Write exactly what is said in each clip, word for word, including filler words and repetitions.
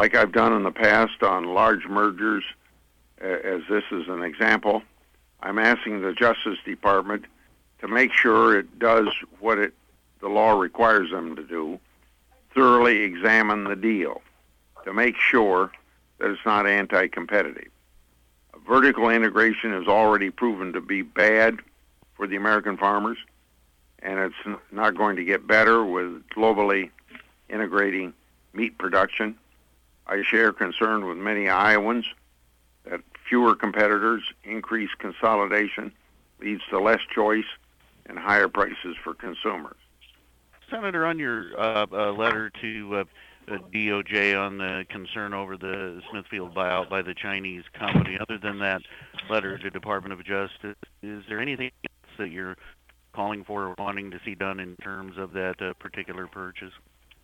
like I've done in the past on large mergers, as this is an example, I'm asking the Justice Department to make sure it does what it, the law requires them to do, thoroughly examine the deal to make sure that it's not anti-competitive. Vertical integration is already proven to be bad for the American farmers, and it's not going to get better with globally integrating meat production. I share concern with many Iowans that fewer competitors, increased consolidation, leads to less choice and higher prices for consumers. Senator, on your uh, uh, letter to uh, uh, D O J on the concern over the Smithfield buyout by the Chinese company, other than that letter to Department of Justice, is there anything else that you're calling for or wanting to see done in terms of that uh, particular purchase?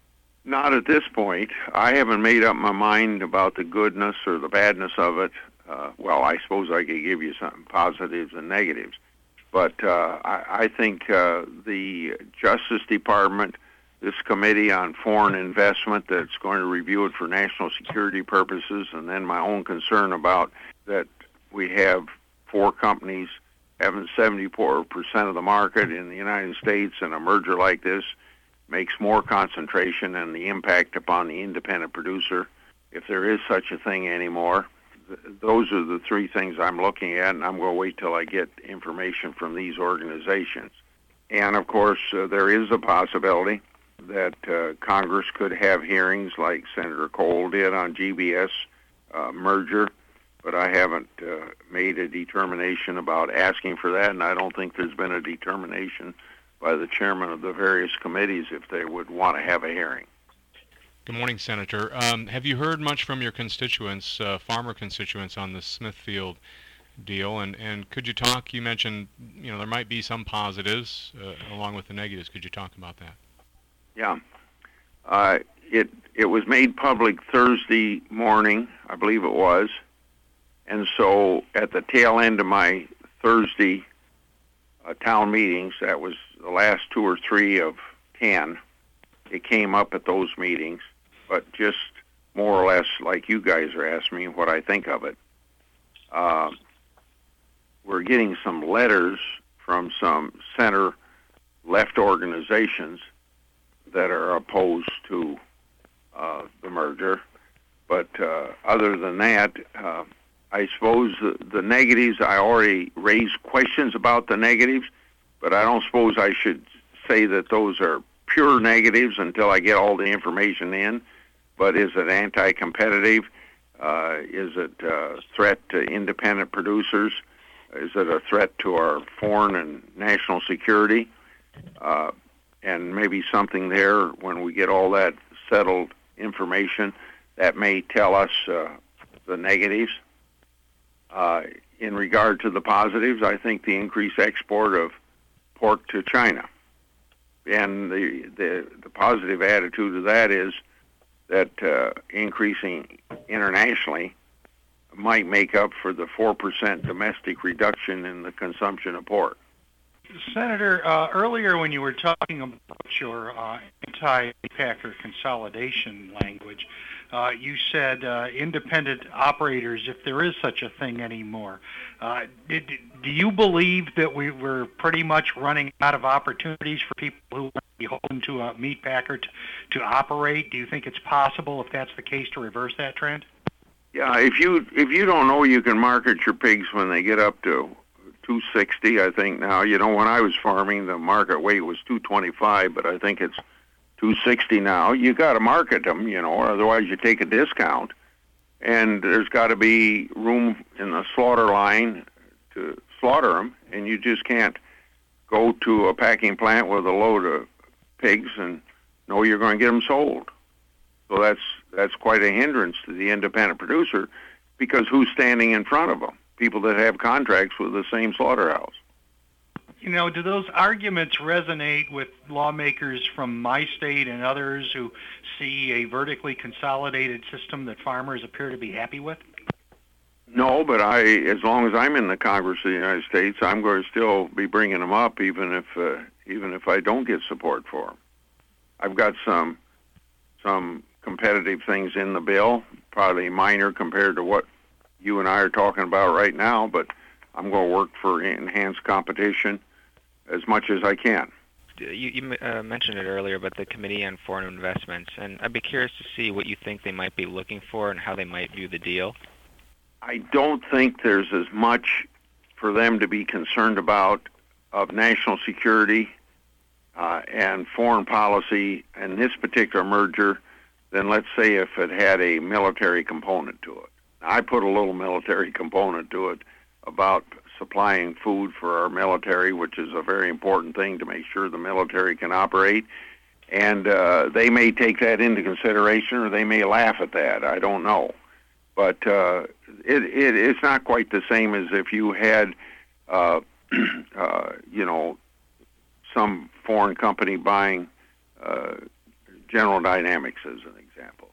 Not at this point. I haven't made up my mind about the goodness or the badness of it. Uh, well, I suppose I could give you some positives and negatives. But uh, I, I think uh, the Justice Department, this Committee on Foreign Investment that's going to review it for national security purposes, and then my own concern about that we have four companies having seventy-four percent of the market in the United States, and a merger like this makes more concentration and the impact upon the independent producer, if there is such a thing anymore. Those are the three things I'm looking at, and I'm going to wait till I get information from these organizations. And, of course, uh, there is a possibility that uh, Congress could have hearings like Senator Cole did on G B S uh, merger, but I haven't uh, made a determination about asking for that, and I don't think there's been a determination by the chairman of the various committees if they would want to have a hearing. Good morning, Senator. Um, have you heard much from your constituents, uh, farmer constituents, on the Smithfield deal? And, and could you talk, you mentioned, you know, there might be some positives uh, along with the negatives. Could you talk about that? Yeah. Uh, it, it was made public Thursday morning, I believe it was. And so at the tail end of my Thursday uh, town meetings, that was the last two or three of ten, it came up at those meetings. But just more or less like you guys are asking me what I think of it. Uh, we're getting some letters from some center-left organizations that are opposed to uh, the merger. But uh, other than that, uh, I suppose the, the negatives, I already raised questions about the negatives, but I don't suppose I should say that those are pure negatives until I get all the information in. But is it anti-competitive? Uh, is it a threat to independent producers? Is it a threat to our foreign and national security? Uh, and maybe something there when we get all that settled information that may tell us uh, the negatives. Uh, in regard to the positives, I think the increased export of pork to China. And the, the, the positive attitude to that is that uh, increasing internationally might make up for the four percent domestic reduction in the consumption of pork. Senator, uh, earlier when you were talking about your uh, anti-packer consolidation language, uh, you said uh, independent operators, if there is such a thing anymore. Uh, did, do you believe that we were pretty much running out of opportunities for people who want to be beholden to a meat packer to, to operate? Do you think it's possible, if that's the case, to reverse that trend? Yeah, if you if you don't know you can market your pigs when they get up to two sixty, I think now. You know, when I was farming, the market weight was two twenty-five, but I think it's two sixty now. You got to market them, you know, or otherwise you take a discount. And there's got to be room in the slaughter line to slaughter them, and you just can't go to a packing plant with a load of pigs and know you're going to get them sold. So that's that's quite a hindrance to the independent producer, because who's standing in front of them? People that have contracts with the same slaughterhouse. You know, do those arguments resonate with lawmakers from my state and others who see a vertically consolidated system that farmers appear to be happy with? No, but I, as long as I'm in the Congress of the United States, I'm going to still be bringing them up, even if uh, even if I don't get support for them. I've got some some competitive things in the bill, probably minor compared to what you and I are talking about right now, but I'm going to work for enhanced competition as much as I can. You, you uh, mentioned it earlier, but the Committee on Foreign Investments, and I'd be curious to see what you think they might be looking for and how they might view the deal. I don't think there's as much for them to be concerned about of national security uh, and foreign policy in this particular merger than, let's say, if it had a military component to it. I put a little military component to it about supplying food for our military, which is a very important thing to make sure the military can operate. And uh, they may take that into consideration, or they may laugh at that. I don't know. But uh, it, it it's not quite the same as if you had, uh, uh, you know, some foreign company buying uh, General Dynamics as an example.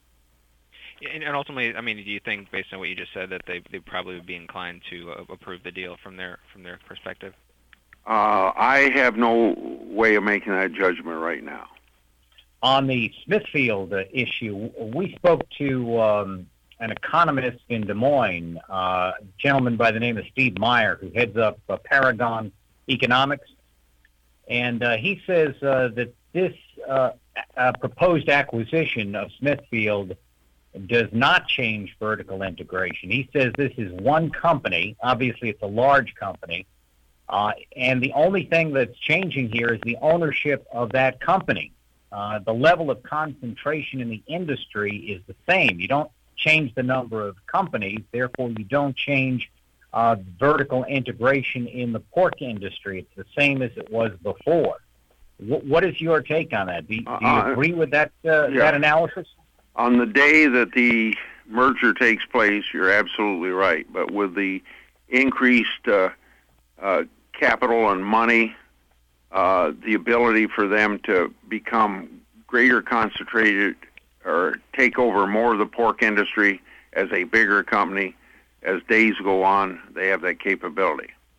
And ultimately, I mean, do you think, based on what you just said, that they they probably would be inclined to uh, approve the deal from their from their perspective? Uh, I have no way of making that judgment right now. On the Smithfield uh, issue, we spoke to um, an economist in Des Moines, uh, a gentleman by the name of Steve Meyer, who heads up uh, Paragon Economics, and uh, he says uh, that this uh, uh, proposed acquisition of Smithfield does not change vertical integration. He says this is one company. Obviously, it's a large company. Uh, and the only thing that's changing here is the ownership of that company. Uh, the level of concentration in the industry is the same. You don't change the number of companies. Therefore, you don't change uh, vertical integration in the pork industry. It's the same as it was before. W- what is your take on that? Do, do you uh, agree with that, uh, yeah. that analysis? On the day that the merger takes place, you're absolutely right. But with the increased uh, uh, capital and money, uh, the ability for them to become greater concentrated or take over more of the pork industry as a bigger company, as days go on, they have that capability.